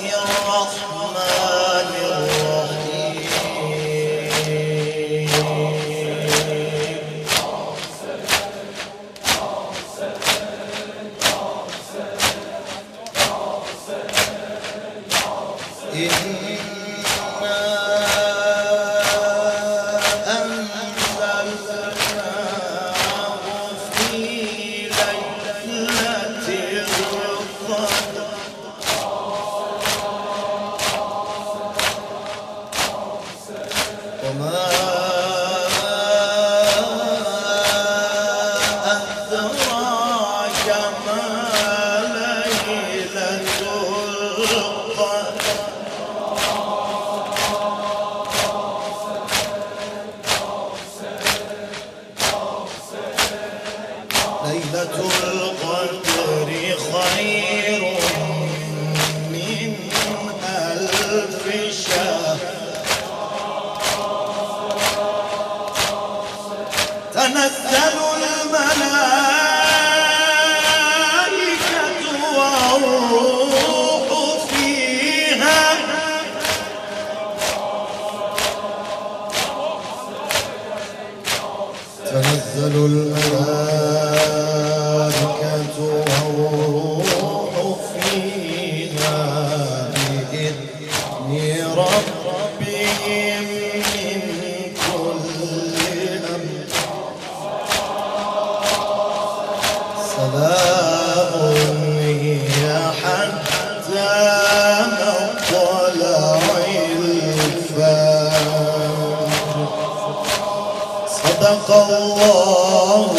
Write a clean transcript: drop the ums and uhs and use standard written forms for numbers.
الرحمن الرحيم. ليلة القدر خير من ألف شهر. تنزل الملائكة والروح فيها. تنزل الملائكة والروح فيها بإذن ربهم من كل أمر. سلام هي حتى مطلع الفجر. صدق الله